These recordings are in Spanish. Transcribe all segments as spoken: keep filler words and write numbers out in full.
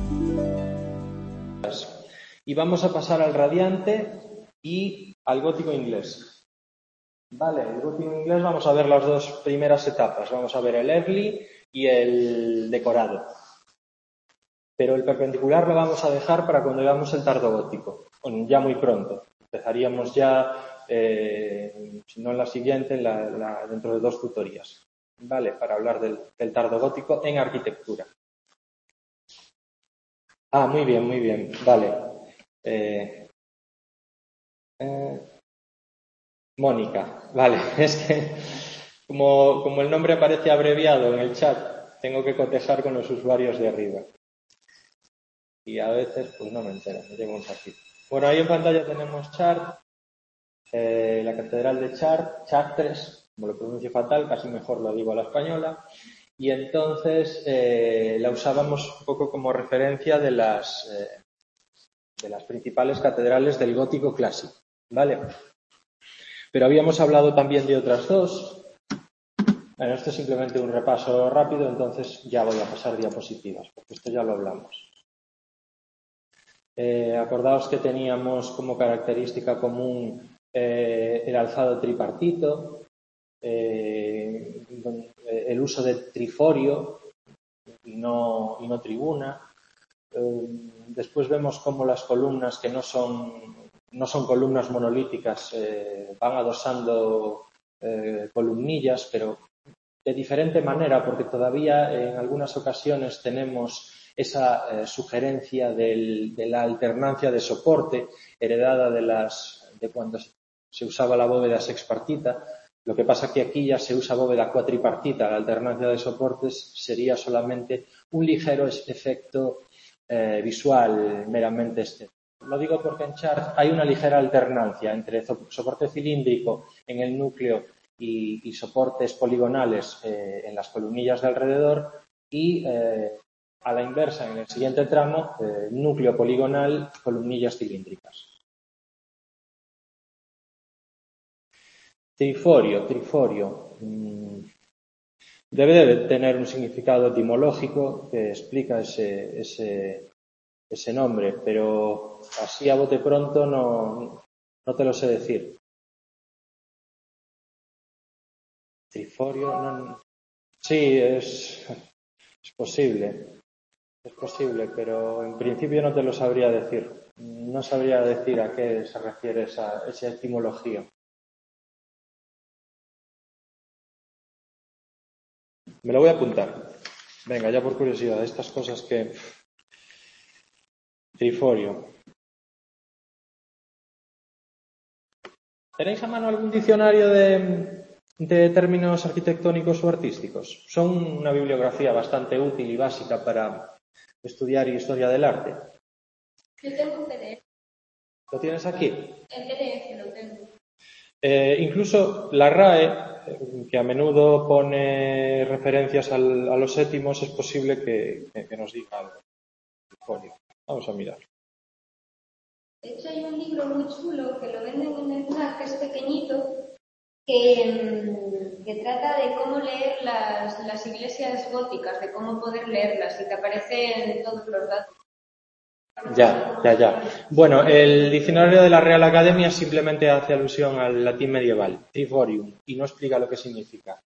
Y vamos a pasar al radiante y al gótico inglés. Vale, el gótico inglés vamos a ver las dos primeras etapas. Vamos a ver el early y el decorado. Pero el perpendicular lo vamos a dejar para cuando veamos el tardogótico, ya muy pronto. Empezaríamos ya, eh, si no en la siguiente, en la, la, dentro de dos tutorías. Vale, para hablar del, del tardogótico en arquitectura. Ah, muy bien, muy bien. Vale. Eh, eh, Mónica, vale. Es que como, como el nombre aparece abreviado en el chat, tengo que cotejar con los usuarios de arriba. Y a veces, pues no me entero, me llevamos aquí. Bueno, ahí en pantalla tenemos Chart, eh, la catedral de Chart, Chartres, como lo pronuncio fatal, casi mejor lo digo a la española. Y entonces eh, la usábamos un poco como referencia de las, eh, de las principales catedrales del gótico clásico, ¿vale? Pero habíamos hablado también de otras dos. Bueno, esto es simplemente un repaso rápido, entonces ya voy a pasar diapositivas, porque esto ya lo hablamos. Eh, acordaos que teníamos como característica común eh, el alzado tripartito, eh, el uso de triforio y no, y no tribuna. Eh, después vemos cómo las columnas que no son, no son columnas monolíticas eh, van adosando eh, columnillas, pero de diferente manera, porque todavía en algunas ocasiones tenemos esa eh, sugerencia del, de la alternancia de soporte heredada de, las, de cuando se usaba la bóveda sexpartita. Lo que pasa que aquí ya se usa bóveda cuatripartita. La alternancia de soportes sería solamente un ligero efecto eh, visual meramente estético. Lo digo porque en Chart hay una ligera alternancia entre soporte cilíndrico en el núcleo y, y soportes poligonales eh, en las columnillas de alrededor y eh, a la inversa, en el siguiente tramo, eh, núcleo poligonal, columnillas cilíndricas. Triforio, triforio. Mm, debe de tener un significado etimológico que explica ese, ese, ese nombre, pero así a bote pronto no, no te lo sé decir. Triforio, no, sí, es, es posible. Es posible, pero en principio no te lo sabría decir. No sabría decir a qué se refiere esa, esa etimología. Me lo voy a apuntar. Venga, ya por curiosidad, estas cosas que... Triforio. ¿Tenéis a mano algún diccionario de, de términos arquitectónicos o artísticos? Son una bibliografía bastante útil y básica para estudiar historia del arte. Yo tengo un P D F. ¿Lo tienes aquí? En P D F lo tengo. Eh, incluso la R A E, que a menudo pone referencias al, a los séptimos, es posible que, que, que nos diga algo. Vamos a mirar. De hecho, hay un libro muy chulo que lo venden en el FNAC, que es pequeñito, que, que trata de cómo leer las, las iglesias góticas, de cómo poder leerlas, y te aparecen todos los datos. Ya, ya, ya. Bueno, el diccionario de la Real Academia simplemente hace alusión al latín medieval, triforium, y no explica lo que significa.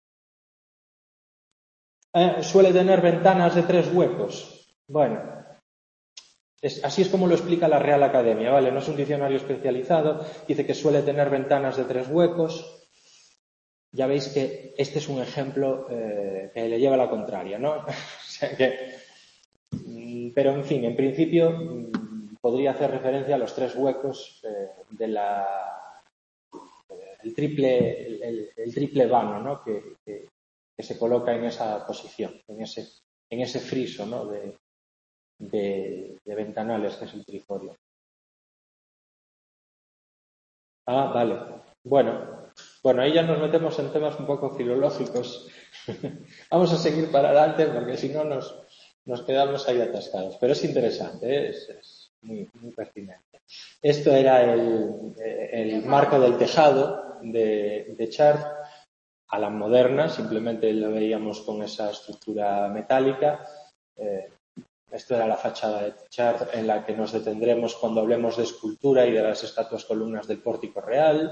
Eh, suele tener ventanas de tres huecos. Bueno, es, así es como lo explica la Real Academia, ¿vale? No es un diccionario especializado, dice que suele tener ventanas de tres huecos. Ya veis que este es un ejemplo eh, que le lleva a la contraria, ¿no? O sea que, pero, en fin, en principio podría hacer referencia a los tres huecos eh, de la el triple el, el, el triple vano, ¿no? Que, que, que se coloca en esa posición, en ese en ese friso, ¿no? De, de, de ventanales, que es el triforio. Ah, vale. Bueno, bueno, ahí ya nos metemos en temas un poco filológicos. Vamos a seguir para adelante porque si no nos, nos quedamos ahí atascados. Pero es interesante, ¿eh? es, es muy, muy pertinente. Esto era el, el marco del tejado de, de Chart a la moderna, simplemente lo veíamos con esa estructura metálica. Eh, esto era la fachada de Tichard, en la que nos detendremos cuando hablemos de escultura y de las estatuas columnas del pórtico real.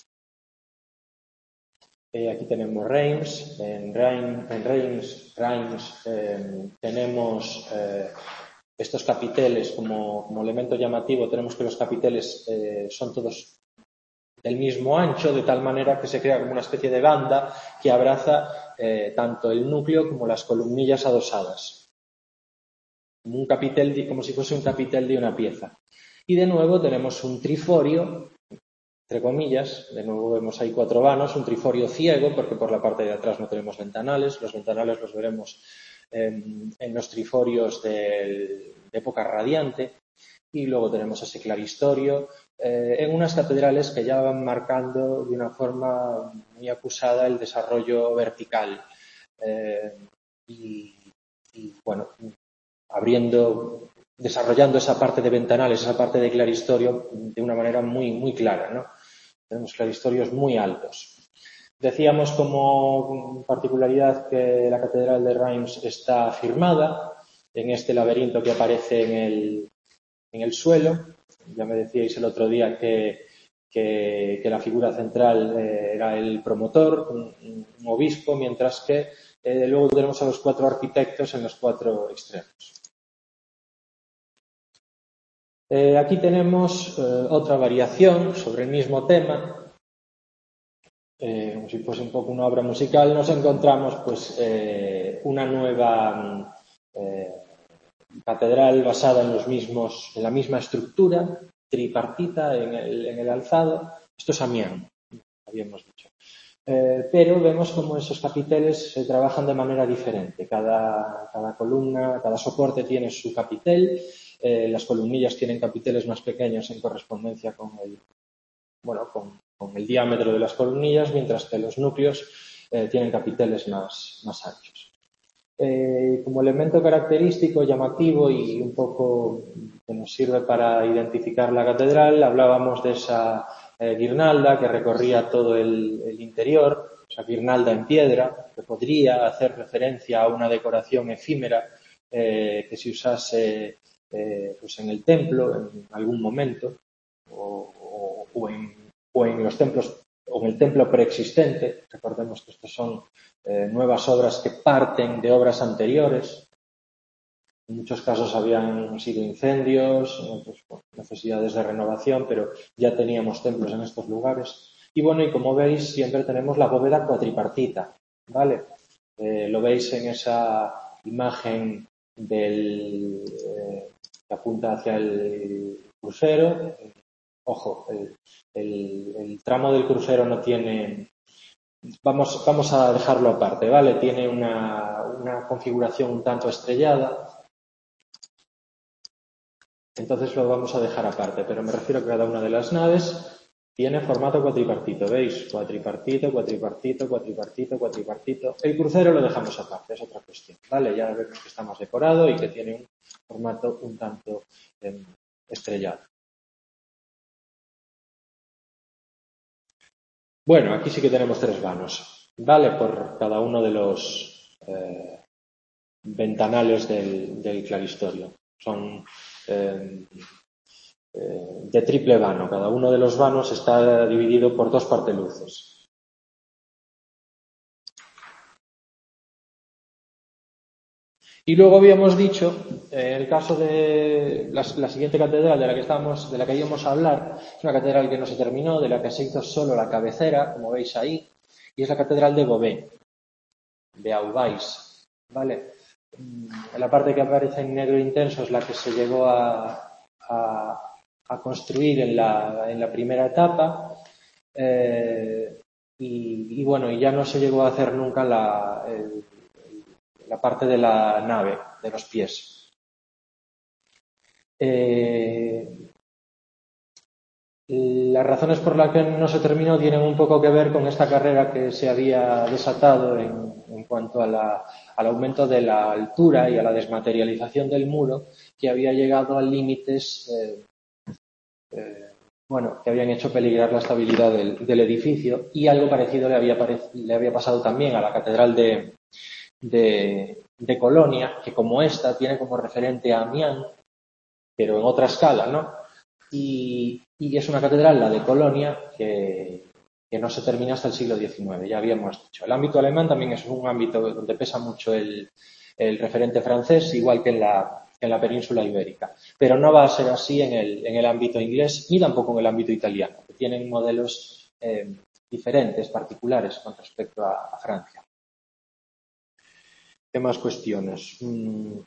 Eh, aquí tenemos Reims. En, Reim, en Reims, Reims eh, tenemos eh, estos capiteles como, como elemento llamativo. Tenemos que los capiteles eh, son todos del mismo ancho, de tal manera que se crea como una especie de banda que abraza eh, tanto el núcleo como las columnillas adosadas. Como un capitel, de, como si fuese un capitel de una pieza. Y de nuevo tenemos un triforio, entre comillas, de nuevo vemos ahí cuatro vanos, un triforio ciego, porque por la parte de atrás no tenemos ventanales. Los ventanales los veremos eh, en los triforios del, de época radiante. Y luego tenemos ese claristorio eh, en unas catedrales que ya van marcando de una forma muy acusada el desarrollo vertical. Eh, y, y, bueno, abriendo, desarrollando esa parte de ventanales, esa parte de claristorio de una manera muy, muy clara, ¿no? Tenemos claristorios muy altos. Decíamos como particularidad que la catedral de Reims está firmada en este laberinto que aparece en el, en el suelo. Ya me decíais el otro día que, que, que la figura central eh, era el promotor, un, un obispo, mientras que eh, luego tenemos a los cuatro arquitectos en los cuatro extremos. Eh, aquí tenemos eh, otra variación sobre el mismo tema, eh, como si fuese un poco una obra musical. Nos encontramos pues eh, una nueva eh, catedral basada en los mismos, en la misma estructura, tripartita en el, en el alzado. Esto es Amiens, habíamos dicho. Eh, pero vemos como esos capiteles se trabajan de manera diferente. Cada, cada columna, cada soporte tiene su capitel. Eh, las columnillas tienen capiteles más pequeños en correspondencia con el, bueno, con, con el diámetro de las columnillas, mientras que los núcleos eh, tienen capiteles más, más anchos. Eh, como elemento característico, llamativo y un poco que nos sirve para identificar la catedral, hablábamos de esa eh, guirnalda que recorría todo el, el interior, esa guirnalda en piedra, que podría hacer referencia a una decoración efímera eh, que se usase eh, pues en el templo en algún momento, o, o, o, en, o en los templos o en el templo preexistente. Recordemos que estos son eh, nuevas obras que parten de obras anteriores. En muchos casos habían sido incendios, en otros por necesidades de renovación, pero ya teníamos templos en estos lugares. Y bueno, y como veis, siempre tenemos la bóveda cuatripartita, ¿vale? Eh, lo veis en esa imagen del eh, que apunta hacia el crucero. Ojo, el, el, el tramo del crucero no tiene... Vamos, vamos a dejarlo aparte, ¿vale? Tiene una, una configuración un tanto estrellada. Entonces lo vamos a dejar aparte, pero me refiero a que cada una de las naves tiene formato cuatripartito, ¿veis? Cuatripartito, cuatripartito, cuatripartito, cuatripartito. El crucero lo dejamos aparte, es otra cuestión, ¿vale? Ya vemos que está más decorado y que tiene un formato un tanto eh, estrellado. Bueno, aquí sí que tenemos tres vanos, ¿vale? Por cada uno de los eh, ventanales del, del claristorio. Son eh, eh, de triple vano. Cada uno de los vanos está dividido por dos parteluces. Y luego habíamos dicho, en el caso de la, la siguiente catedral de la que estamos, de la que íbamos a hablar, es una catedral que no se terminó, de la que se hizo solo la cabecera, como veis ahí, y es la catedral de Beauvais, de Auvais, ¿vale? La parte que aparece en negro intenso es la que se llegó a, a, a construir en la, en la primera etapa, eh, y, y bueno, y ya no se llegó a hacer nunca la, el, la parte de la nave, de los pies. Eh, las razones por las que no se terminó tienen un poco que ver con esta carrera que se había desatado en, en cuanto a la, al aumento de la altura y a la desmaterialización del muro, que había llegado a límites eh, eh, bueno, que habían hecho peligrar la estabilidad del, del edificio, y algo parecido le había, le había pasado también a la catedral de, de, de Colonia, que como esta tiene como referente a Amiens, pero en otra escala, ¿no? Y, y es una catedral, la de Colonia, que, que no se termina hasta el siglo diecinueve, ya habíamos dicho. El ámbito alemán también es un ámbito donde pesa mucho el, el referente francés, igual que en la, en la península ibérica. Pero no va a ser así en el, en el ámbito inglés, ni tampoco en el ámbito italiano, que tienen modelos eh, diferentes, particulares, con respecto a, a Francia. ¿Qué más cuestiones? Mm.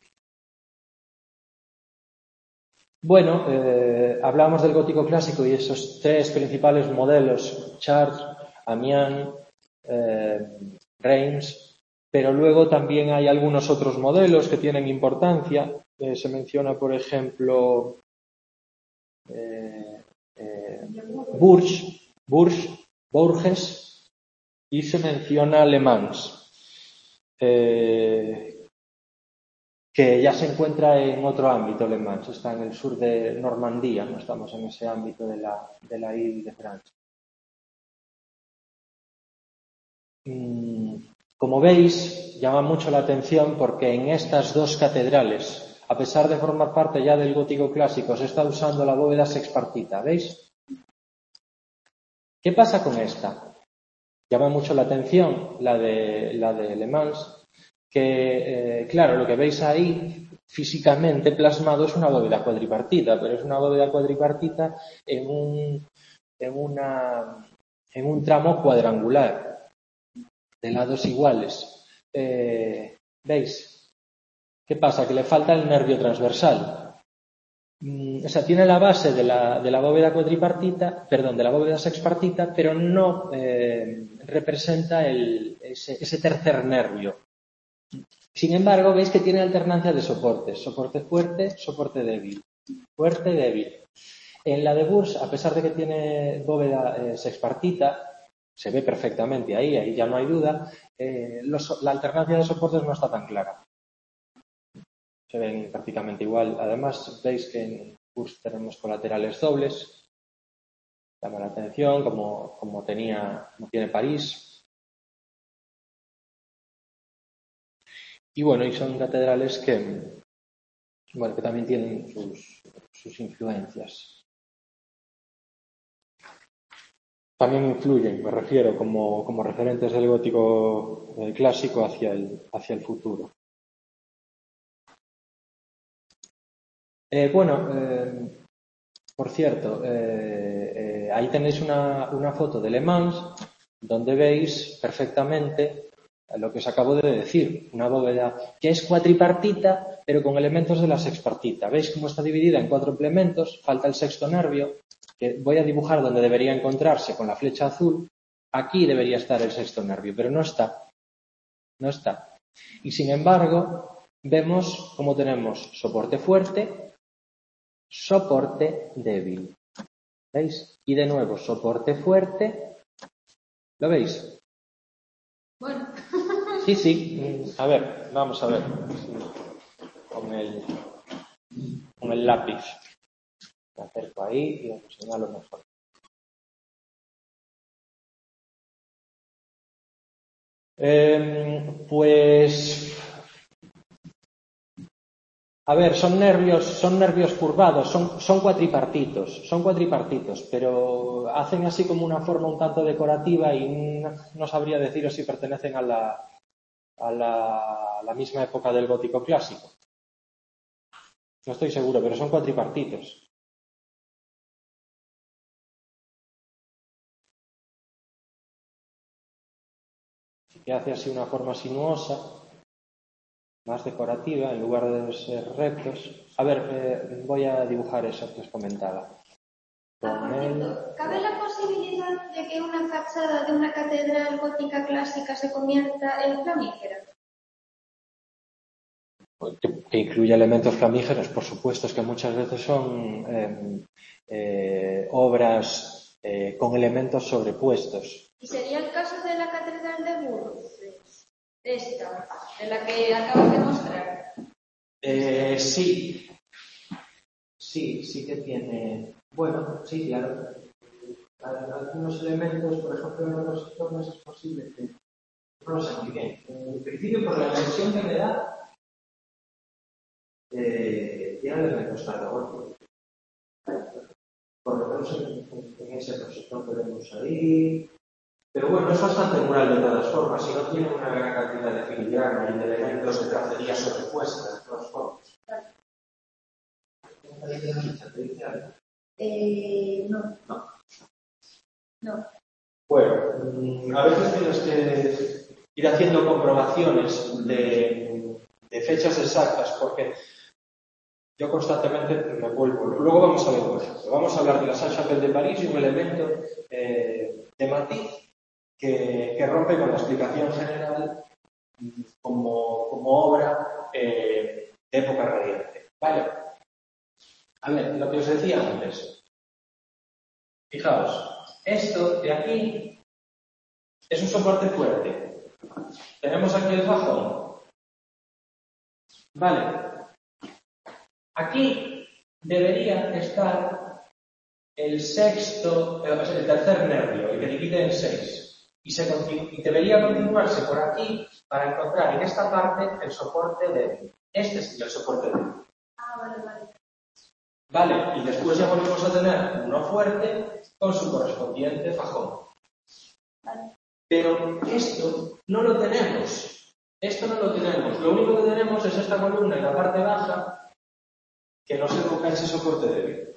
Bueno, eh, hablamos del gótico clásico y esos tres principales modelos, Chartres, Amiens, eh, Reims, pero luego también hay algunos otros modelos que tienen importancia. Eh, se menciona, por ejemplo, eh, eh, Bourges, Bourges, Bourges, y se menciona Le Mans. Eh, que ya se encuentra en otro ámbito, Le Mans, está en el sur de Normandía, no estamos en ese ámbito de la, de la Ile de France. Como veis, llama mucho la atención porque en estas dos catedrales, a pesar de formar parte ya del gótico clásico, se está usando la bóveda sexpartita, ¿veis? ¿Qué pasa con esta? Llama mucho la atención la de, la de Le Mans, que, eh, claro, lo que veis ahí físicamente plasmado es una bóveda cuadripartita, pero es una bóveda cuadripartita en un, en una, en un tramo cuadrangular, de lados iguales. Eh, ¿Veis? ¿Qué pasa? Que le falta el nervio transversal. Mm, o sea, tiene la base de la, de la bóveda cuadripartita, perdón, de la bóveda sexpartita, pero no eh, representa el, ese, ese tercer nervio. Sin embargo, veis que tiene alternancia de soportes. Soporte fuerte, soporte débil. Fuerte, débil. En la de Bourges, a pesar de que tiene bóveda eh, sexpartita, se ve perfectamente ahí, ahí ya no hay duda, eh, los, la alternancia de soportes no está tan clara. Se ven prácticamente igual. Además, veis que en Bourges tenemos colaterales dobles. Llama la atención, como, como, tenía, como tiene París. Y bueno, y son catedrales que, bueno, que también tienen sus, sus influencias. También influyen, me refiero, como, como referentes del gótico eh, clásico hacia el, hacia el futuro. Eh, bueno, eh, por cierto, eh, eh, ahí tenéis una, una foto de Le Mans donde veis perfectamente lo que os acabo de decir, una bóveda que es cuatripartita, pero con elementos de la sexpartita. ¿Veis cómo está dividida en cuatro elementos? Falta el sexto nervio, que voy a dibujar donde debería encontrarse con la flecha azul. Aquí debería estar el sexto nervio, pero no está. No está. Y sin embargo, vemos cómo tenemos soporte fuerte, soporte débil. ¿Veis? Y de nuevo, soporte fuerte. ¿Lo veis? Bueno. Sí, sí. A ver, vamos a ver. Con el, con el lápiz. Me acerco ahí y os señalo mejor. Eh, pues... A ver, son nervios, son nervios curvados, son, son cuatripartitos, son cuatripartitos, pero hacen así como una forma un tanto decorativa y no, no sabría deciros si pertenecen a la, a la, a la misma época del gótico clásico. No estoy seguro, pero son cuatripartitos. Que hace así una forma sinuosa, más decorativa, en lugar de ser rectos. A ver, eh, voy a dibujar eso que os comentaba. Ah, por cierto, ¿cabe la posibilidad de que una fachada de una catedral gótica clásica se convierta en flamígera? Que, que incluye elementos flamígeros, por supuesto, es que muchas veces son eh, eh, obras eh, con elementos sobrepuestos. ¿Y sería el caso de la catedral de Bourges? Esta, de la que acabo de mostrar. Eh, sí, sí, sí que tiene. Bueno, sí, claro. Algunos elementos, por ejemplo, en los sectores es posible que no lo sé muy bien. En principio, por la impresión que me da, eh, tiene el recostado gótico. Por lo menos en, en ese proyecto podemos ahí. Pero bueno, es bastante mural de todas formas y no tiene una gran cantidad de filigrana y de elementos de tracería sobrepuesta de todas formas. Eh, no. No. No. Bueno, a veces tienes que ir haciendo comprobaciones de, de fechas exactas porque yo constantemente me vuelvo. Luego vamos a ver un ejemplo. Vamos a hablar de la Sainte-Chapelle de París y un elemento eh, de matiz que, que rompe con la explicación general como, como obra eh, de época radiante. Vale. A ver, lo que os decía antes. Fijaos, esto de aquí es un soporte fuerte. Tenemos aquí el fajón. Vale. Aquí debería estar el sexto, el tercer nervio, el que divide en seis. Y, se continu- y debería continuarse por aquí para encontrar en esta parte el soporte débil. Este es el soporte débil. Ah, vale, vale. Vale, y después ya volvemos a tener uno fuerte con su correspondiente fajón. Vale. Pero esto no lo tenemos. Esto no lo tenemos. Lo único que tenemos es esta columna en la parte baja que no se evoca ese soporte débil.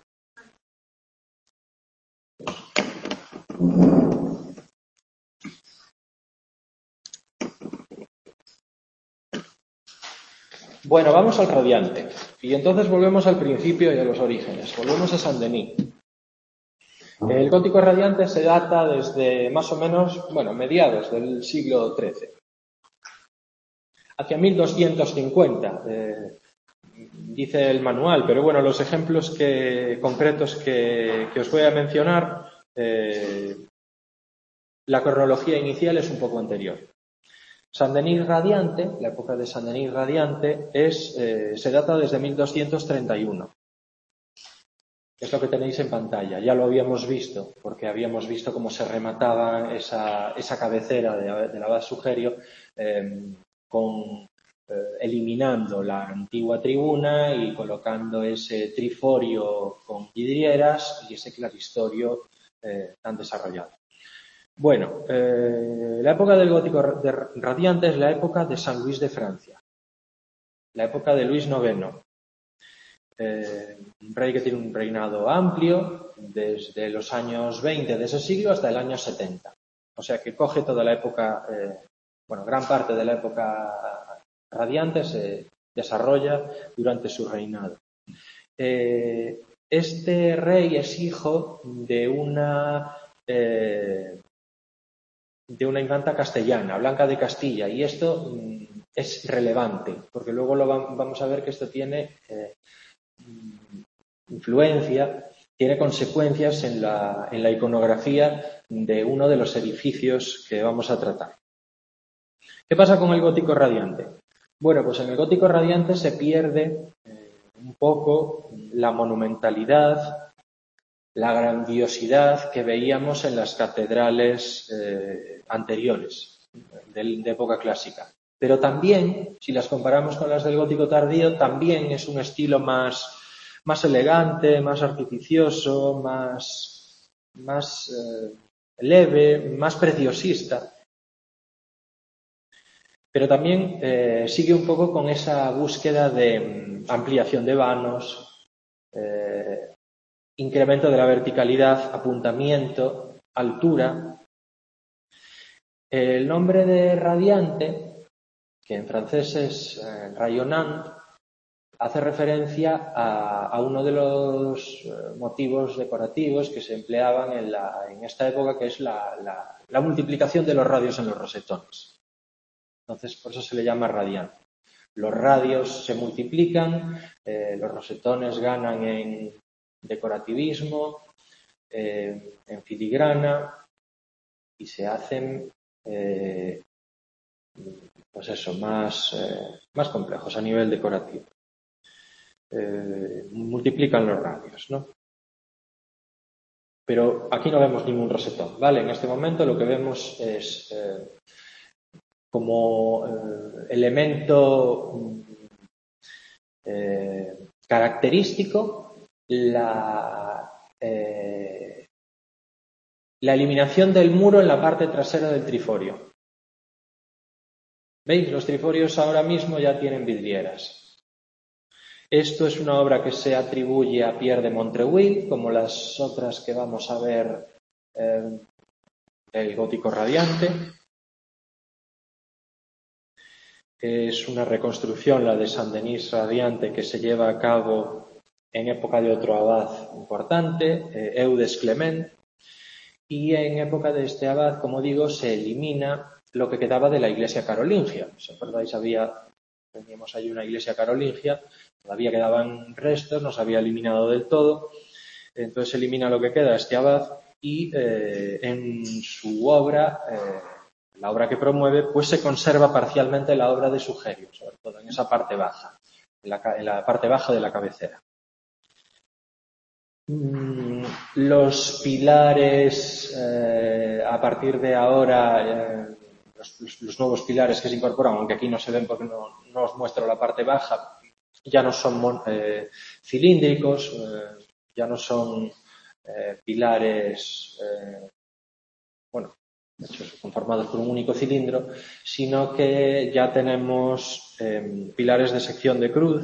Bueno, vamos al radiante. Y entonces volvemos al principio y a los orígenes. Volvemos a Saint-Denis. El gótico radiante se data desde más o menos, bueno, mediados del siglo trece. Hacia mil doscientos cincuenta, eh, dice el manual, pero bueno, los ejemplos que, concretos que, que os voy a mencionar, eh, la cronología inicial es un poco anterior. Saint-Denis radiante, la época de Saint-Denis radiante, es, eh, se data desde mil doscientos treinta y uno. Es lo que tenéis en pantalla. Ya lo habíamos visto, porque habíamos visto cómo se remataba esa, esa cabecera de, de la Abad Sugerio eh, con, eh, eliminando la antigua tribuna y colocando ese triforio con vidrieras y ese claristorio eh, tan desarrollado. Bueno, eh, la época del gótico radiante es la época de San Luis de Francia, la época de Luis noveno. Eh, un rey que tiene un reinado amplio desde los años veinte de ese siglo hasta el año setenta. O sea que coge toda la época, eh, bueno, gran parte de la época radiante se desarrolla durante su reinado. Eh, este rey es hijo de una eh, de una infanta castellana, Blanca de Castilla, y esto mm, es relevante, porque luego lo va, vamos a ver que esto tiene eh, influencia, tiene consecuencias en la, en la iconografía de uno de los edificios que vamos a tratar. ¿Qué pasa con el gótico radiante? Bueno, pues en el gótico radiante se pierde eh, un poco la monumentalidad, la grandiosidad que veíamos en las catedrales eh, anteriores, de, de época clásica. Pero también, si las comparamos con las del gótico tardío, también es un estilo más, más elegante, más artificioso, más, más eh, leve, más preciosista. Pero también eh, sigue un poco con esa búsqueda de mm, ampliación de vanos, eh, incremento de la verticalidad, apuntamiento, altura. El nombre de radiante, que en francés es eh, rayonnant, hace referencia a, a uno de los motivos decorativos que se empleaban en, la, en esta época, que es la, la, la multiplicación de los radios en los rosetones. Entonces, por eso se le llama radiante. Los radios se multiplican, eh, los rosetones ganan en decorativismo, eh, en filigrana y se hacen, eh, pues eso, más, eh, más complejos a nivel decorativo. Eh, multiplican los radios, ¿no? Pero aquí no vemos ningún rosetón, ¿vale? En este momento lo que vemos es eh, como eh, elemento eh, característico la, eh, la eliminación del muro en la parte trasera del triforio. ¿Veis? Los triforios ahora mismo ya tienen vidrieras. Esto es una obra que se atribuye a Pierre de Montreuil, como las otras que vamos a ver eh, del gótico radiante. Es una reconstrucción, la de Saint-Denis radiante, que se lleva a cabo en época de otro abad importante, eh, Eudes Clement, y en época de este abad, como digo, se elimina lo que quedaba de la iglesia carolingia. ¿Os acordáis? Había, teníamos ahí una iglesia carolingia, todavía quedaban restos, no se había eliminado del todo, entonces se elimina lo que queda de este abad y eh, en su obra, eh, la obra que promueve, pues se conserva parcialmente la obra de Sugerio, sobre todo en esa parte baja, en la, en la parte baja de la cabecera. Los pilares, eh, a partir de ahora, eh, los, los nuevos pilares que se incorporan, aunque aquí no se ven porque no, no os muestro la parte baja, ya no son eh, cilíndricos, eh, ya no son eh, pilares, eh, bueno, hechos conformados por un único cilindro, sino que ya tenemos eh, pilares de sección de cruz.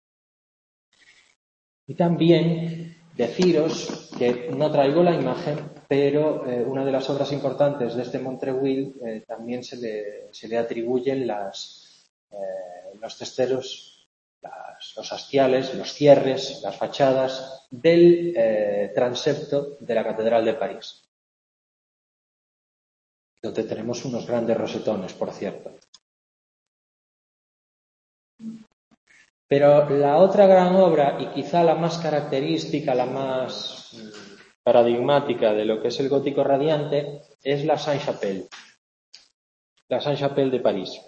Y también deciros que no traigo la imagen, pero eh, una de las obras importantes de este Montreuil eh, también se le, se le atribuyen las, eh, los testeros, las, los hastiales, los cierres, las fachadas del eh, transepto de la Catedral de París, donde tenemos unos grandes rosetones, por cierto. Pero la otra gran obra, y quizá la más característica, la más paradigmática de lo que es el gótico radiante, es la Sainte-Chapelle, la Sainte-Chapelle de París.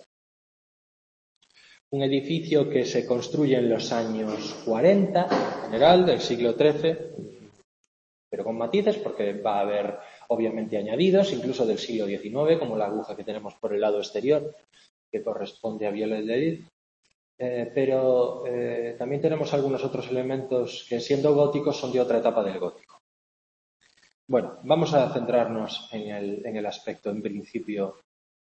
Un edificio que se construye en los años cuarenta, en general, del siglo trece, pero con matices, porque va a haber, obviamente, añadidos, incluso del siglo diecinueve, como la aguja que tenemos por el lado exterior, que corresponde a Viollet-le-Duc. Eh, pero eh, también tenemos algunos otros elementos que, siendo góticos, son de otra etapa del gótico. Bueno, vamos a centrarnos en el, en el aspecto, en principio,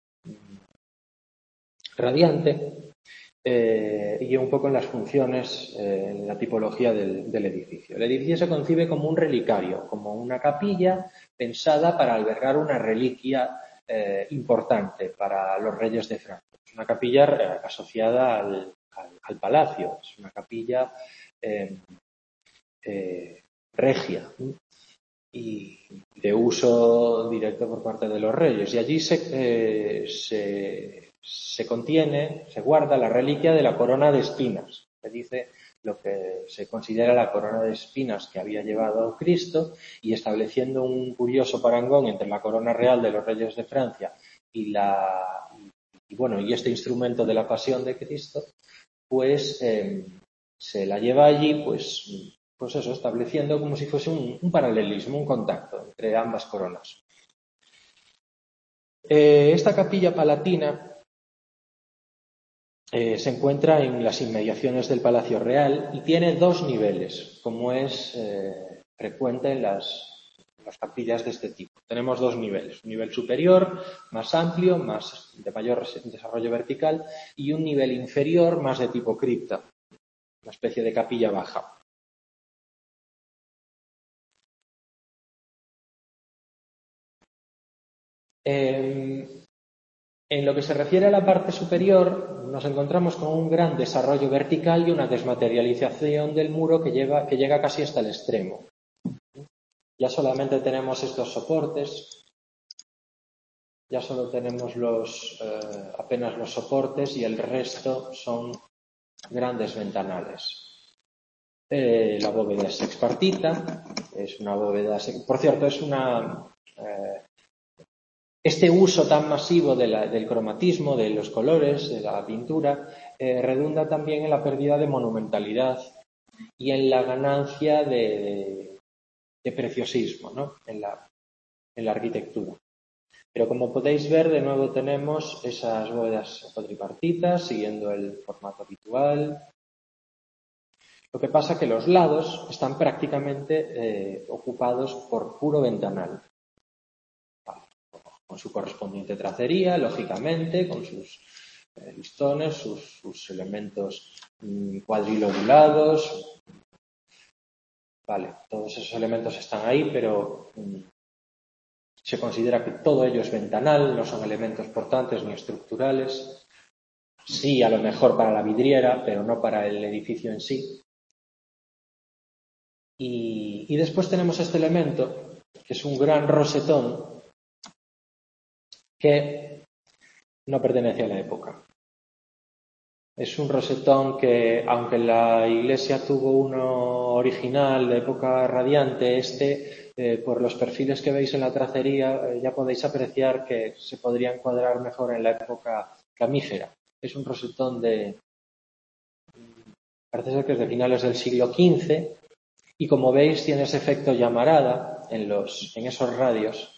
radiante eh, y un poco en las funciones, eh, en la tipología del, del edificio. El edificio se concibe como un relicario, como una capilla pensada para albergar una reliquia eh, importante para los reyes de Francia. Es una capilla eh, asociada al Al, al palacio, es una capilla eh, eh, regia y de uso directo por parte de los reyes. Y allí se, eh, se, se contiene, se guarda la reliquia de la corona de espinas, que dice lo que se considera la corona de espinas que había llevado Cristo, y estableciendo un curioso parangón entre la corona real de los reyes de Francia y la y, bueno y este instrumento de la pasión de Cristo, pues eh, se la lleva allí, pues, pues eso, estableciendo como si fuese un, un paralelismo, un contacto entre ambas coronas. Eh, esta capilla palatina eh, se encuentra en las inmediaciones del Palacio Real y tiene dos niveles, como es eh, frecuente en las, en las capillas de este tipo. Tenemos dos niveles, un nivel superior, más amplio, más de mayor desarrollo vertical, y un nivel inferior, más de tipo cripta, una especie de capilla baja. Eh, en lo que se refiere a la parte superior, nos encontramos con un gran desarrollo vertical y una desmaterialización del muro que, lleva, que llega casi hasta el extremo. Ya solamente tenemos estos soportes, ya solo tenemos los, eh, apenas los soportes, y el resto son grandes ventanales. Eh, la bóveda es sexpartita, es una bóveda, por cierto, es una, eh, este uso tan masivo de la, del cromatismo, de los colores, de la pintura, eh, redunda también en la pérdida de monumentalidad y en la ganancia de, de, de preciosismo, ¿no? en, la, en la arquitectura. Pero como podéis ver, de nuevo tenemos esas bóvedas cuatripartitas, siguiendo el formato habitual. Lo que pasa es que los lados están prácticamente eh, ocupados por puro ventanal. Vale. Con su correspondiente tracería, lógicamente, con sus eh, listones, sus, sus elementos mmm, cuadrilobulados. Vale, todos esos elementos están ahí, pero mmm, se considera que todo ello es ventanal, no son elementos portantes ni estructurales. Sí, a lo mejor para la vidriera, pero no para el edificio en sí. Y, y después tenemos este elemento, que es un gran rosetón, que no pertenece a la época. Es un rosetón que, aunque la iglesia tuvo uno original de época radiante, este, eh, por los perfiles que veis en la tracería, eh, ya podéis apreciar que se podría encuadrar mejor en la época flamígera. Es un rosetón de, parece ser que es de finales del siglo quince, y como veis tiene ese efecto llamarada en, los, en esos radios.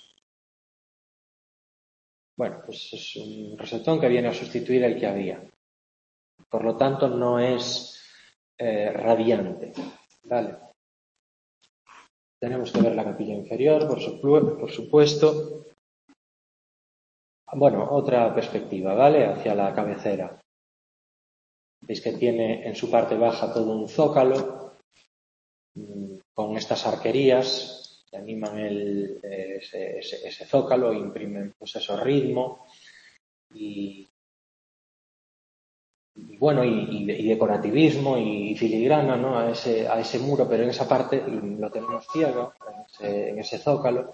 Bueno, pues es un rosetón que viene a sustituir el que había. Por lo tanto, no es eh, radiante. Vale. Tenemos que ver la capilla inferior, por, su, por supuesto. Bueno, otra perspectiva, ¿vale? Hacia la cabecera. Veis que tiene en su parte baja todo un zócalo con estas arquerías que animan el, ese, ese, ese zócalo, imprimen pues eso, ritmo y, y bueno, y, y, y decorativismo y filigrana, ¿no? a, ese, a ese muro, pero en esa parte lo tenemos ciego, en ese, en ese zócalo.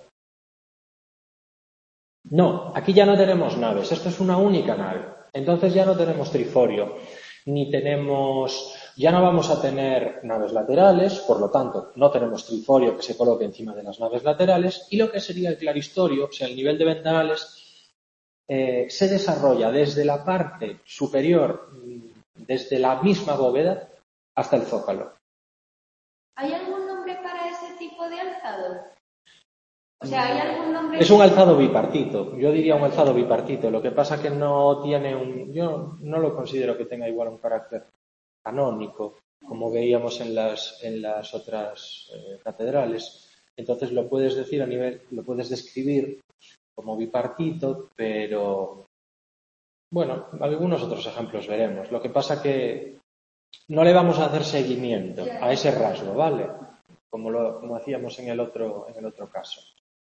No, aquí ya no tenemos naves, esto es una única nave. Entonces ya no tenemos triforio, ni tenemos, ya no vamos a tener naves laterales, por lo tanto no tenemos triforio que se coloque encima de las naves laterales, y lo que sería el claristorio, o sea, el nivel de ventanales, eh, se desarrolla desde la parte superior, desde la misma bóveda, hasta el zócalo. ¿Hay algún nombre para ese tipo de alzado? O sea, ¿hay algún nombre? Es un alzado bipartito, yo diría un alzado bipartito, lo que pasa que no tiene un, yo no lo considero que tenga igual un carácter canónico, como veíamos en las, en las otras eh, catedrales. Entonces lo puedes decir a nivel, lo puedes describir como bipartito, pero bueno, algunos otros ejemplos veremos. Lo que pasa que no le vamos a hacer seguimiento a ese rasgo, ¿vale? Como lo, como hacíamos en el otro, en el otro caso.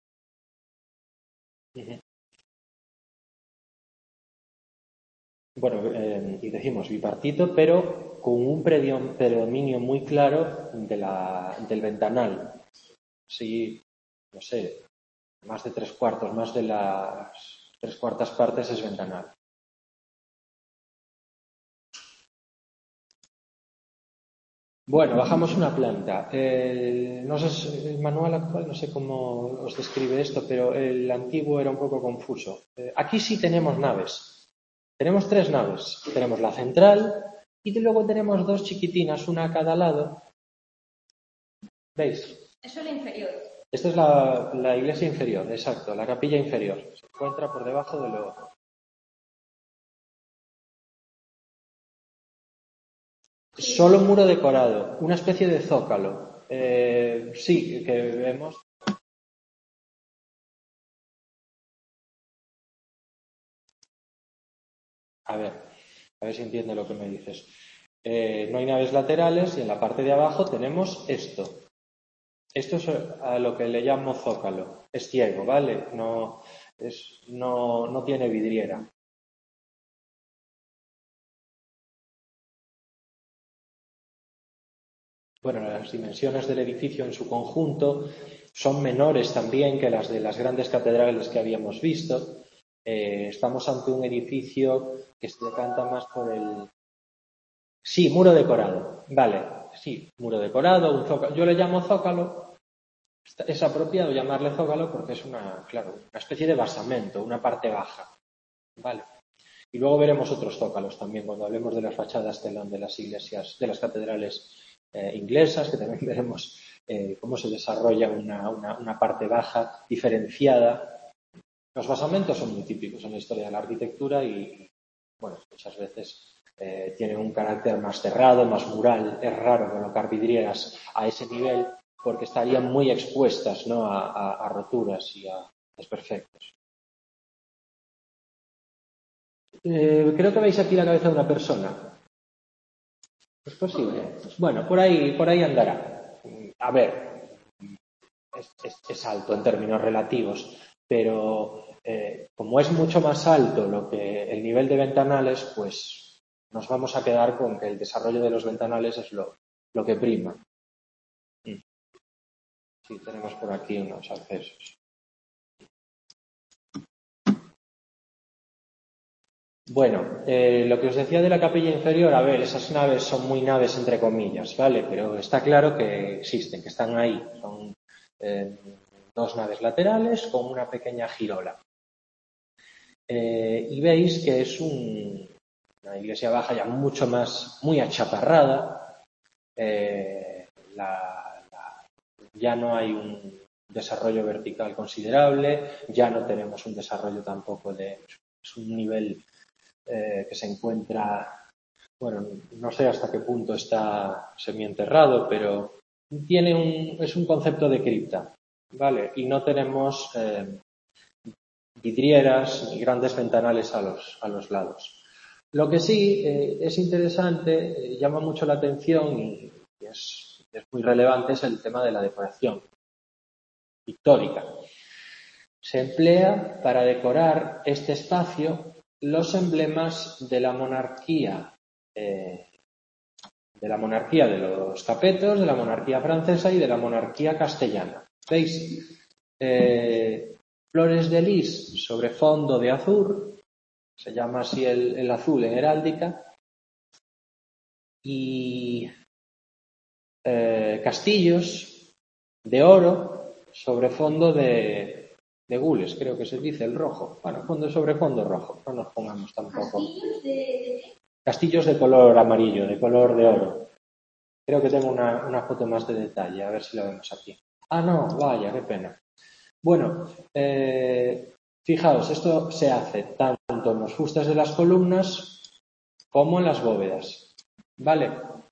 Uh-huh. Bueno, eh, y decimos bipartito, pero con un predominio muy claro de la, del ventanal. Sí, no sé, más de tres cuartos, más de las tres cuartas partes es ventanal. Bueno, bajamos una planta. Eh, no sé, el manual actual no sé cómo os describe esto, pero el antiguo era un poco confuso. Eh, aquí sí tenemos naves. Tenemos tres naves. Tenemos la central y luego tenemos dos chiquitinas, una a cada lado. ¿Veis? Eso es la inferior. Esta es la, la iglesia inferior, exacto, la capilla inferior. Se encuentra por debajo de lo... Solo muro decorado, una especie de zócalo. Eh, sí, que vemos. A ver, a ver si entiende lo que me dices. Eh, no hay naves laterales y en la parte de abajo tenemos esto. Esto es a lo que le llamo zócalo. Es ciego, ¿vale? No, es, no, no tiene vidriera. Bueno, las dimensiones del edificio en su conjunto son menores también que las de las grandes catedrales que habíamos visto. Eh, estamos ante un edificio que se decanta más por el... Sí, muro decorado. Vale, sí, muro decorado, un zócalo. Yo le llamo zócalo. Es apropiado llamarle zócalo porque es una, claro, una especie de basamento, una parte baja. Vale. Y luego veremos otros zócalos también cuando hablemos de las fachadas telón de las iglesias, de las catedrales eh, inglesas, que también veremos eh, cómo se desarrolla una, una, una parte baja diferenciada. Los basamentos son muy típicos en la historia de la arquitectura y, bueno, muchas veces eh, tienen un carácter más cerrado, más mural. Es raro colocar vidrieras a ese nivel porque estarían muy expuestas, ¿no?, a, a, a roturas y a desperfectos. Eh, creo que veis aquí la cabeza de una persona. ¿Es posible? Bueno, por ahí, por ahí andará. A ver, es, es, es alto en términos relativos, pero eh, como es mucho más alto lo que el nivel de ventanales, pues nos vamos a quedar con que el desarrollo de los ventanales es lo, lo que prima. Sí, tenemos por aquí unos accesos. Bueno, eh, lo que os decía de la capilla inferior, a ver, esas naves son muy naves entre comillas, ¿vale? Pero está claro que existen, que están ahí. Son eh, dos naves laterales con una pequeña girola. Eh, y veis que es un, una iglesia baja ya mucho más, muy achaparrada. Eh, la, la, ya no hay un desarrollo vertical considerable, ya no tenemos un desarrollo tampoco de... Es un nivel eh, que se encuentra, bueno, no sé hasta qué punto está semienterrado, pero tiene un, es un concepto de cripta, ¿vale? Y no tenemos eh, vidrieras ni grandes ventanales a los, a los lados. Lo que sí eh, es interesante, eh, llama mucho la atención y, y es, es muy relevante, es el tema de la decoración pictórica. Se emplea para decorar este espacio los emblemas de la monarquía, eh, de la monarquía de los Capetos, de la monarquía francesa y de la monarquía castellana. ¿Veis? Eh, flores de lis sobre fondo de azul, se llama así el, el azul en heráldica, y eh, castillos de oro sobre fondo de, de gules, creo que se dice, el rojo. Bueno, fondo sobre fondo rojo, no nos pongamos tampoco. ¿Castillos de...? Castillos de color amarillo, de color de oro. Creo que tengo una, una foto más de detalle, a ver si la vemos aquí. Ah, no, vaya, qué pena. Bueno, eh, fijaos, esto se hace tanto en los fustes de las columnas como en las bóvedas. ¿Vale?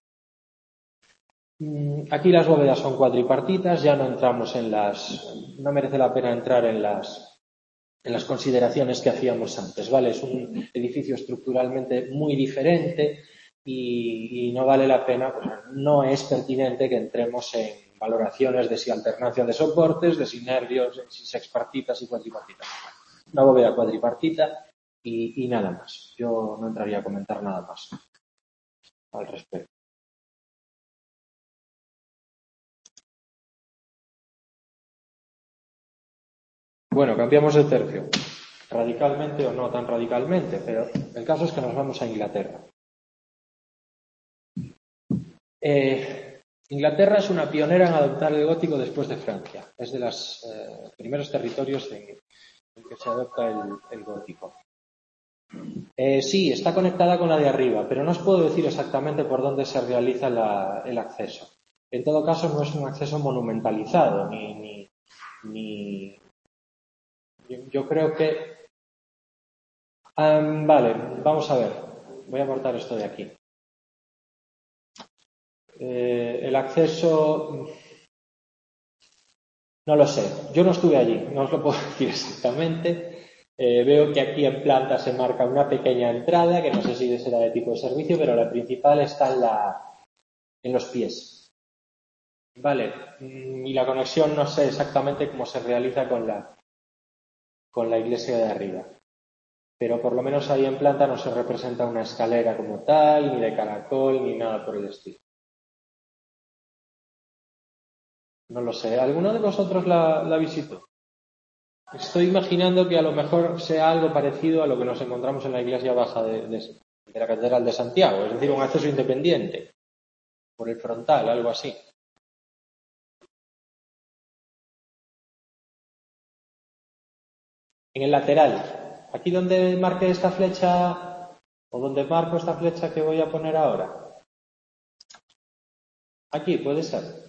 Aquí las bóvedas son cuadripartitas, ya no entramos en las... No merece la pena entrar en las, en las consideraciones que hacíamos antes, ¿vale? Es un edificio estructuralmente muy diferente y, y no vale la pena, pues no es pertinente que entremos en valoraciones de si alternancia de soportes, de si nervios, de si sexpartitas y cuatripartitas. Una bóveda cuadripartita y, y nada más. Yo no entraría a comentar nada más al respecto. Bueno, cambiamos de tercio, radicalmente o no tan radicalmente, pero el caso es que nos vamos a Inglaterra. Eh, Inglaterra es una pionera en adoptar el gótico después de Francia. Es de los eh, primeros territorios en, en que se adopta el, el gótico. Eh, sí, está conectada con la de arriba, pero no os puedo decir exactamente por dónde se realiza la, el acceso. En todo caso, no es un acceso monumentalizado, ni, ni, ni yo creo que... Um, vale, vamos a ver. Voy a cortar esto de aquí. Eh, el acceso... No lo sé. Yo no estuve allí. No os lo puedo decir exactamente. Eh, veo que aquí en planta se marca una pequeña entrada, que no sé si será de tipo de servicio, pero la principal está en, la, en los pies. Vale. Y la conexión no sé exactamente cómo se realiza con la, con la iglesia de arriba. Pero por lo menos ahí en planta no se representa una escalera como tal, ni de caracol, ni nada por el estilo. No lo sé. ¿Alguno de vosotros la, la visitó? Estoy imaginando que a lo mejor sea algo parecido a lo que nos encontramos en la iglesia baja de, de, de la Catedral de Santiago, es decir, un acceso independiente, por el frontal, algo así. En el lateral, aquí donde marque esta flecha, o donde marco esta flecha que voy a poner ahora. Aquí, puede ser.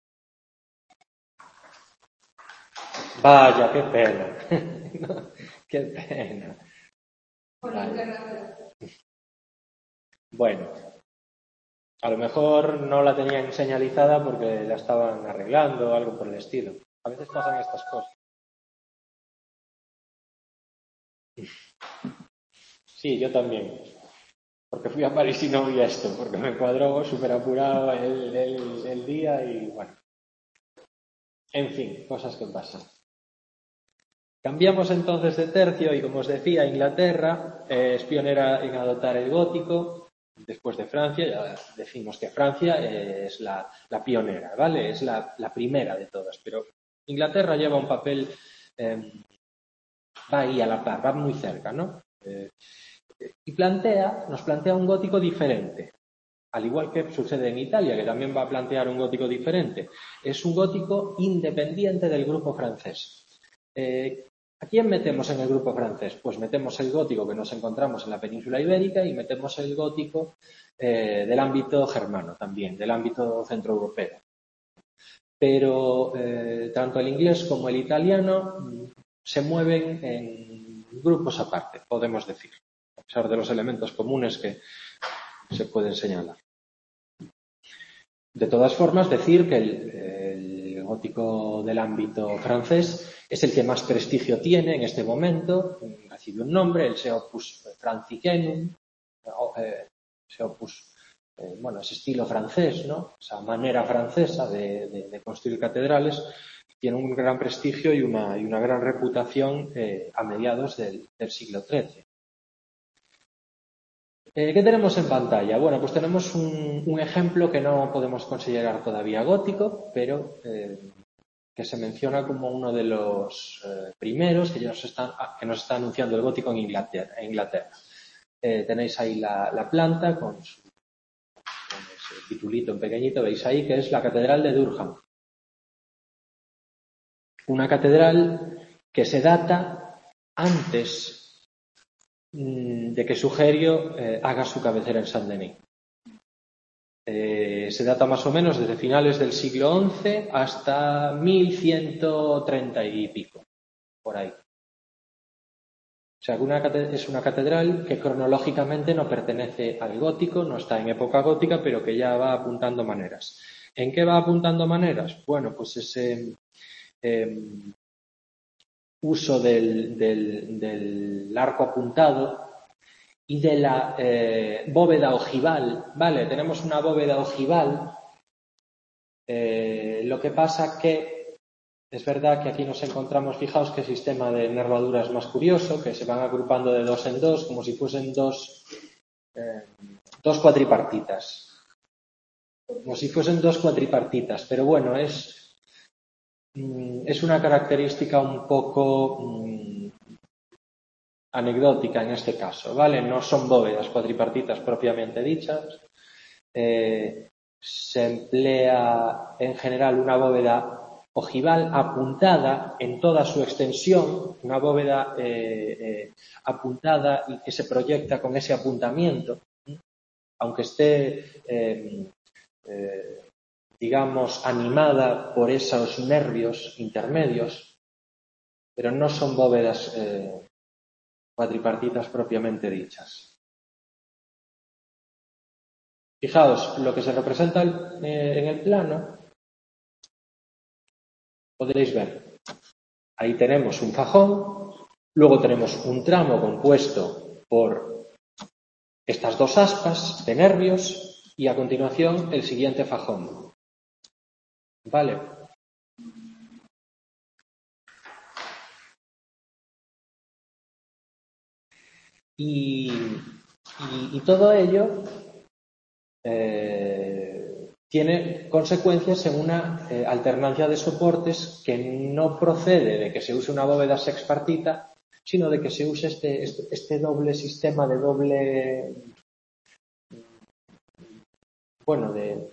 Vaya, qué pena. Qué pena. Vale. Bueno, a lo mejor no la tenían señalizada porque la estaban arreglando o algo por el estilo. A veces pasan estas cosas. Sí, yo también. Porque fui a París y no vi esto, porque me cuadró súper apurado el, el, el día y bueno. En fin, cosas que pasan. Cambiamos entonces de tercio y, como os decía, Inglaterra eh, es pionera en adoptar el gótico. Después de Francia, ya decimos que Francia eh, es la, la pionera, ¿vale? Es la, la primera de todas, pero Inglaterra lleva un papel, eh, va ahí a la par, va muy cerca, ¿no? Eh, y plantea, nos plantea un gótico diferente, al igual que sucede en Italia, que también va a plantear un gótico diferente. Es un gótico independiente del grupo francés. Eh, ¿A quién metemos en el grupo francés? Pues metemos el gótico que nos encontramos en la península ibérica y metemos el gótico eh, del ámbito germano también, del ámbito centroeuropeo. Pero eh, tanto el inglés como el italiano se mueven en grupos aparte, podemos decir, a pesar de los elementos comunes que se pueden señalar. De todas formas, decir que el, el gótico del ámbito francés es el que más prestigio tiene en este momento, recibe un nombre, el Seopus Francicanum, eh, Seopus, eh, bueno, ese estilo francés, ¿no? Esa manera francesa de, de, de construir catedrales, tiene un gran prestigio y una, y una gran reputación eh, a mediados del, del siglo trece. Eh, ¿Qué tenemos en pantalla? Bueno, pues tenemos un, un ejemplo que no podemos considerar todavía gótico, pero eh, que se menciona como uno de los eh, primeros que, ya nos están, que nos está anunciando el gótico en Inglaterra. En Inglaterra. Eh, tenéis ahí la, la planta con, su, con ese titulito en pequeñito, veis ahí, que es la Catedral de Durham. Una catedral que se data antes de que Sugerio eh, haga su cabecera en Saint-Denis. Eh, se data más o menos desde finales del siglo once hasta mil ciento treinta y pico, por ahí. O sea, una es una catedral que cronológicamente no pertenece al gótico, no está en época gótica, pero que ya va apuntando maneras. ¿En qué va apuntando maneras? Bueno, pues ese eh, uso del, del, del arco apuntado y de la eh, bóveda ojival, ¿vale? Tenemos una bóveda ojival, eh, lo que pasa que es verdad que aquí nos encontramos, fijaos qué sistema de nervaduras más curioso, que se van agrupando de dos en dos, como si fuesen dos, eh, dos cuatripartitas, como si fuesen dos cuatripartitas, pero bueno, es, mm, es una característica un poco mm, anecdótica en este caso, ¿vale? No son bóvedas cuatripartitas propiamente dichas. Eh, se emplea en general una bóveda ojival apuntada en toda su extensión, una bóveda eh, eh, apuntada y que se proyecta con ese apuntamiento, aunque esté, eh, eh, digamos, animada por esos nervios intermedios, pero no son bóvedas eh, cuatripartitas propiamente dichas. Fijaos, lo que se representa eh, en el plano, podréis ver. Ahí tenemos un fajón, luego tenemos un tramo compuesto por estas dos aspas de nervios y a continuación el siguiente fajón. ¿Vale? Y, y, y todo ello eh, tiene consecuencias en una eh, alternancia de soportes que no procede de que se use una bóveda sexpartita, sino de que se use este, este, este doble sistema de doble, bueno, de,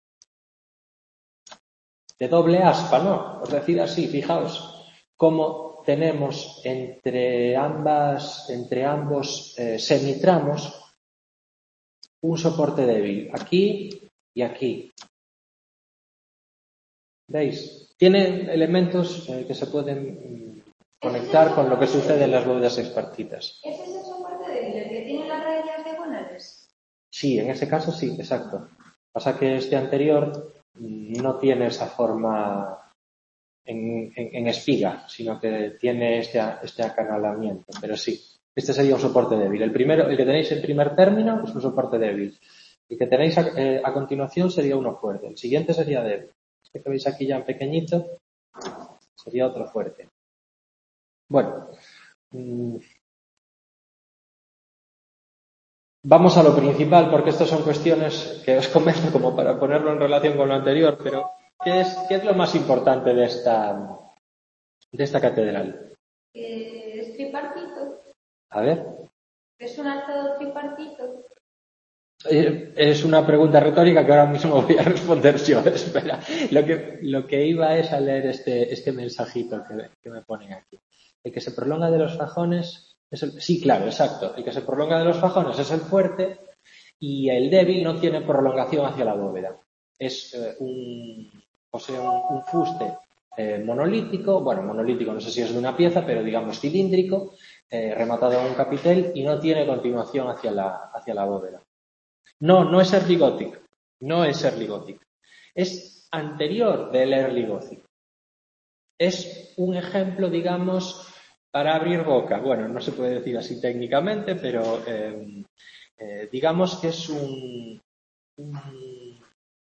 de doble aspa, ¿no? Os decir así, fijaos cómo tenemos entre ambas, entre ambos eh, semitramos un soporte débil, aquí y aquí. ¿Veis? Tiene elementos eh, que se pueden conectar con lo que sucede en las bóvedas espartitas. ¿Ese es el soporte débil, el que tiene las rayas diagonales? Sí, en ese caso sí, exacto. Pasa que este anterior no tiene esa forma en, en, en espiga, sino que tiene este, este acanalamiento. Pero sí, este sería un soporte débil. El primero, el que tenéis en primer término es un soporte débil. El que tenéis a, eh, a continuación sería uno fuerte. El siguiente sería débil. Este que veis aquí ya en pequeñito sería otro fuerte. Bueno, mmm, vamos a lo principal, porque estas son cuestiones que os comento como para ponerlo en relación con lo anterior, pero ¿qué es, qué es lo más importante de esta, de esta catedral? Eh, es tripartito. A ver. Es un alzado tripartito. Es una pregunta retórica que ahora mismo voy a responder yo. Espera, lo que, lo que iba es a leer este, este mensajito que, que me ponen aquí. El que se prolonga de los fajones es el, sí, claro, exacto. El que se prolonga de los fajones es el fuerte y el débil no tiene prolongación hacia la bóveda. Es eh, un, posee un, un fuste eh, monolítico, bueno, monolítico no sé si es de una pieza, pero digamos cilíndrico, eh, rematado en un capitel y no tiene continuación hacia la, hacia la bóveda. No, no es early gothic, no es early gothic. Es anterior del early gothic. Es un ejemplo, digamos, para abrir boca. Bueno, no se puede decir así técnicamente, pero eh, eh, digamos que es un, un,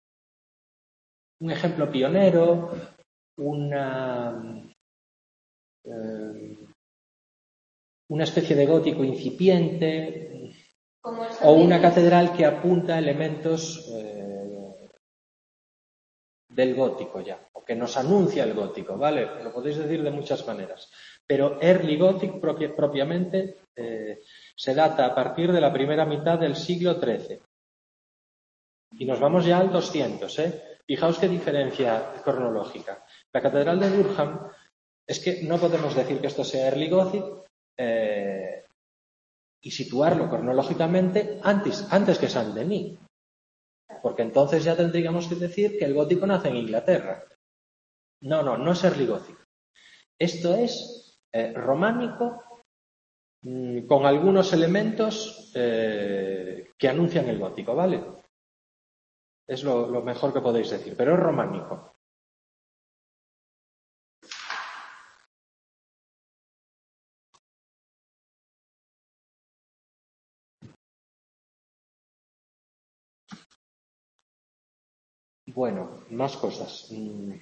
un ejemplo pionero, una, eh, una especie de gótico incipiente o una catedral que apunta a elementos eh, del gótico ya, o que nos anuncia el gótico, ¿vale? Lo podéis decir de muchas maneras. Pero early gothic propia, propiamente eh, se data a partir de la primera mitad del siglo trece. Y nos vamos ya al doscientos, ¿eh? Fijaos qué diferencia cronológica. La catedral de Durham, es que no podemos decir que esto sea early gothic eh, y situarlo cronológicamente antes, antes que Saint-Denis. Porque entonces ya tendríamos que decir que el gótico nace en Inglaterra. No, no, no es early gothic. Esto es eh, románico mmm, con algunos elementos eh, que anuncian el gótico, ¿vale? Es lo, lo mejor que podéis decir, pero es románico. Bueno, más cosas.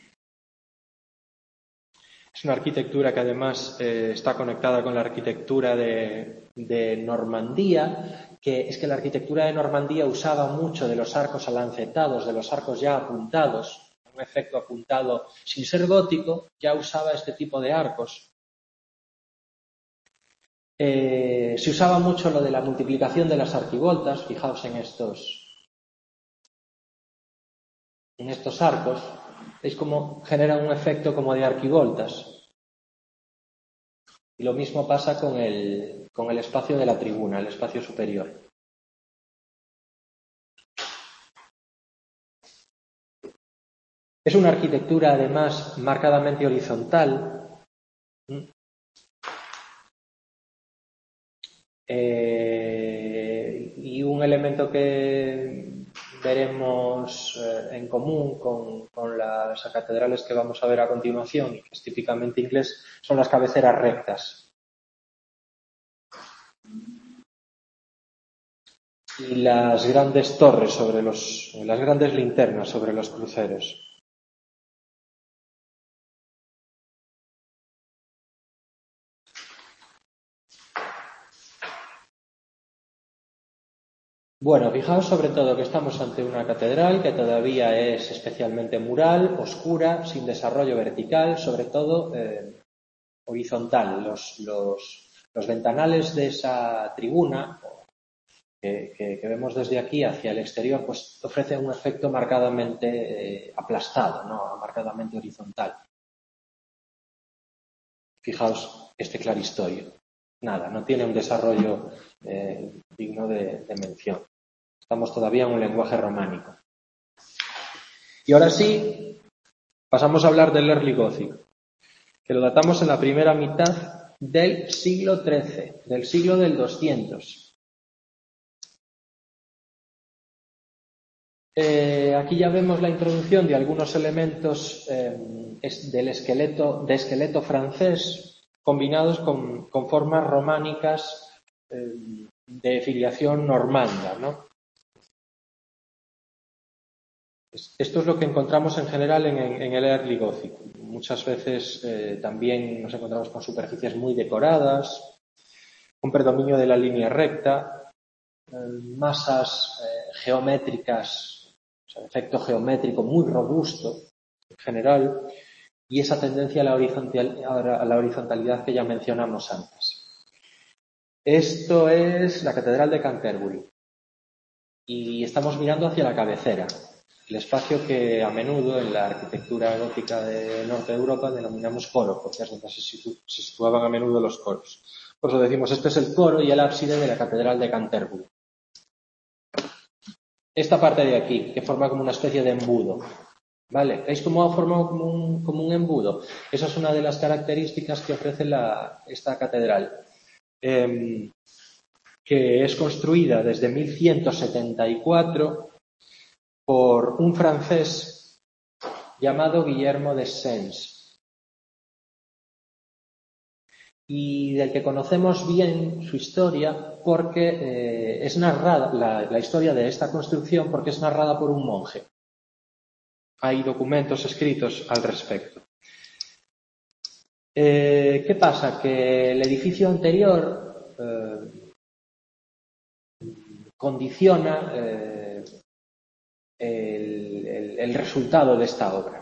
Es una arquitectura que además eh, está conectada con la arquitectura de, de Normandía, que es que la arquitectura de Normandía usaba mucho de los arcos alancetados, de los arcos ya apuntados, un efecto apuntado sin ser gótico, ya usaba este tipo de arcos. Eh, se usaba mucho lo de la multiplicación de las arquivoltas, fijaos en estos, en estos arcos, veis cómo genera un efecto como de arquivoltas. Y lo mismo pasa con el, con el espacio de la tribuna, el espacio superior. Es una arquitectura además marcadamente horizontal. Eh, y un elemento que veremos eh, en común con, con las catedrales que vamos a ver a continuación y que es típicamente inglés son las cabeceras rectas y las grandes torres sobre los, las grandes linternas sobre los cruceros. Bueno, fijaos sobre todo que estamos ante una catedral que todavía es especialmente mural, oscura, sin desarrollo vertical, sobre todo eh, horizontal. Los, los, los ventanales de esa tribuna que, que, que vemos desde aquí hacia el exterior pues ofrecen un efecto marcadamente eh, aplastado, ¿no? Marcadamente horizontal. Fijaos este claristorio. Nada, no tiene un desarrollo eh, digno de, de mención. Estamos todavía en un lenguaje románico. Y ahora sí, pasamos a hablar del early gothic. que lo datamos en la primera mitad del siglo trece, del siglo del doscientos. Eh, aquí ya vemos la introducción de algunos elementos eh, del esqueleto, de esqueleto francés combinados con, con formas románicas eh, de filiación normanda, ¿no? Esto es lo que encontramos en general en, en el Early Gothic. Muchas veces eh, también nos encontramos con superficies muy decoradas, un predominio de la línea recta, eh, masas eh, geométricas, o sea, efecto geométrico muy robusto en general, y esa tendencia a la, horizontal, a la horizontalidad que ya mencionamos antes. Esto es la Catedral de Canterbury y estamos mirando hacia la cabecera, el espacio que a menudo en la arquitectura gótica de norte de Europa denominamos coro, porque es donde se, situ- se situaban a menudo los coros. Por eso decimos, este es el coro y el ábside de la Catedral de Canterbury. Esta parte de aquí, que forma como una especie de embudo, ¿vale? ¿Veis cómo ha formado como un, como un embudo? Esa es una de las características que ofrece la, esta catedral, eh, que es construida desde mil ciento setenta y cuatro por un francés llamado Guillermo de Sens, y del que conocemos bien su historia porque eh, es narrada, la, la historia de esta construcción, porque es narrada por un monje. Hay documentos escritos al respecto. Eh, ¿Qué pasa? Que el edificio anterior eh, condiciona eh, el, el, el resultado de esta obra.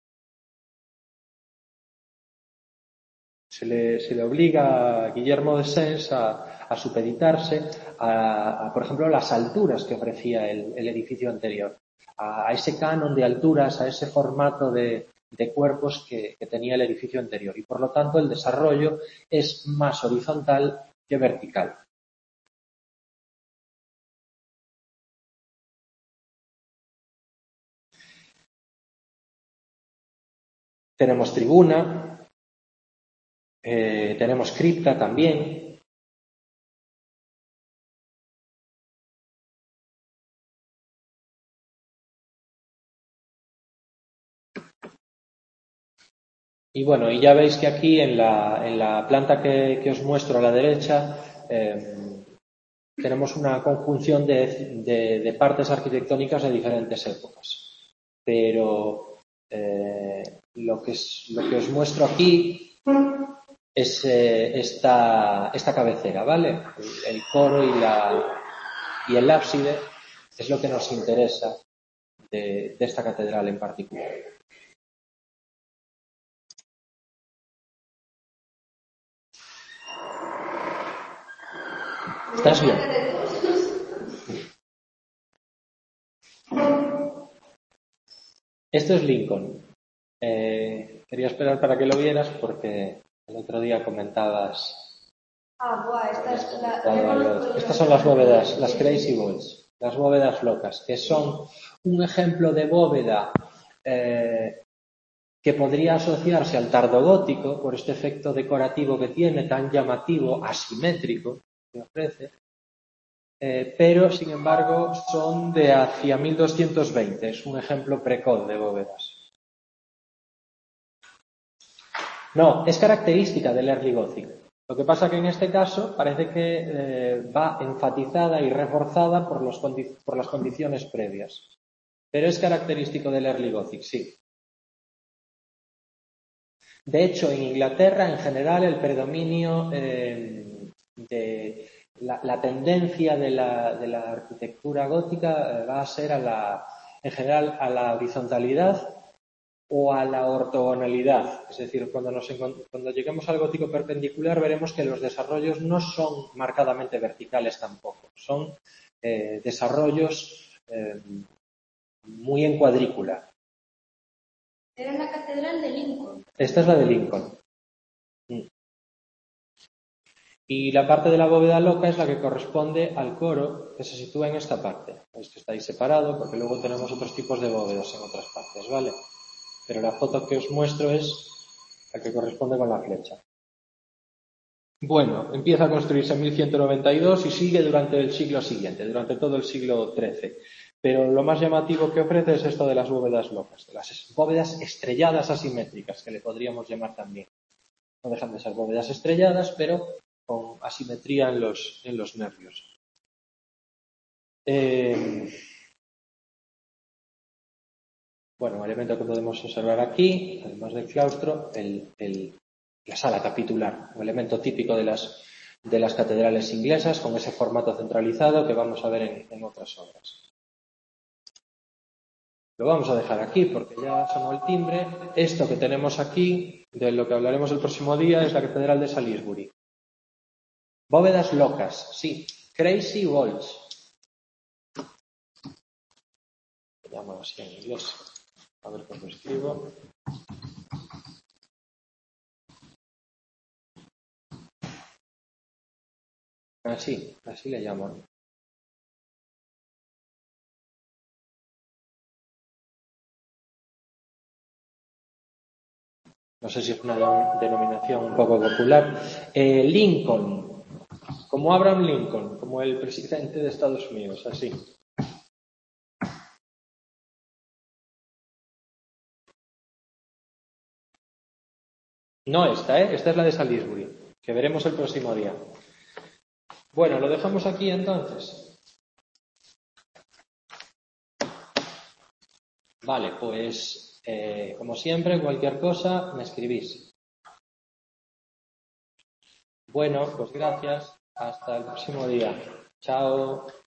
Se le, se le obliga a Guillermo de Sens a, a supeditarse a, a, por ejemplo, las alturas que ofrecía el, el edificio anterior, a, a ese canon de alturas, a ese formato de, de cuerpos que, que tenía el edificio anterior. Y, por lo tanto, el desarrollo es más horizontal que vertical. Tenemos tribuna, eh, tenemos cripta también. Y bueno, y ya veis que aquí en la, en la planta que, que os muestro a la derecha eh, tenemos una conjunción de, de, de partes arquitectónicas de diferentes épocas. Pero eh, lo, que es, lo que os muestro aquí es eh, esta, esta cabecera, ¿vale? El, el coro y, la, y el ábside es lo que nos interesa de, de esta catedral en particular. ¿Estás bien? Esto es Lincoln. Eh, quería esperar para que lo vieras porque el otro día comentabas. Ah, buah, esta es la... Estas son las bóvedas, las Crazy Balls, las bóvedas locas, que son un ejemplo de bóveda eh, que podría asociarse al tardogótico por este efecto decorativo que tiene, tan llamativo, asimétrico, que ofrece. Eh, pero, sin embargo, son de hacia mil doscientos veinte. Es un ejemplo precoz de bóvedas. No, es característica del Early Gothic. Lo que pasa que en este caso parece que eh, va enfatizada y reforzada por, los condi- por las condiciones previas. Pero es característico del Early Gothic, sí. De hecho, en Inglaterra, en general, el predominio eh, de la, la tendencia de la, de la arquitectura gótica eh, va a ser, a la, en general, a la horizontalidad o a la ortogonalidad. Es decir, cuando, nos, cuando lleguemos al gótico perpendicular veremos que los desarrollos no son marcadamente verticales tampoco. Son eh, desarrollos eh, muy en cuadrícula. Era la catedral de Lincoln. Esta es la de Lincoln. Y la parte de la bóveda loca es la que corresponde al coro que se sitúa en esta parte. Esto está ahí separado porque luego tenemos otros tipos de bóvedas en otras partes, ¿vale? Pero la foto que os muestro es al que corresponde con la flecha. Bueno, empieza a construirse en mil ciento noventa y dos y sigue durante el siglo siguiente, durante todo el siglo trece. Pero lo más llamativo que ofrece es esto de las bóvedas locas, de las bóvedas estrelladas asimétricas, que le podríamos llamar también. No dejan de ser bóvedas estrelladas, pero con asimetría en los, en los nervios. Eh, bueno, un elemento que podemos observar aquí, además del claustro, el, el, la sala capitular, un elemento típico de las, de las catedrales inglesas, con ese formato centralizado que vamos a ver en, en otras obras. Lo vamos a dejar aquí porque ya sonó el timbre. Esto que tenemos aquí, de lo que hablaremos el próximo día, es la Catedral de Salisbury. Bóvedas locas, sí. Crazy walls. Se llama así en inglés. A ver cómo escribo. Así, así le llaman. No sé si es una denominación un poco popular. Eh, Lincoln, como Abraham Lincoln, como el presidente de Estados Unidos, así. No esta, ¿eh? Esta es la de Salisbury, que veremos el próximo día. Bueno, lo dejamos aquí entonces. Vale, pues eh, como siempre, cualquier cosa me escribís. Bueno, pues gracias. Hasta el próximo día. Chao.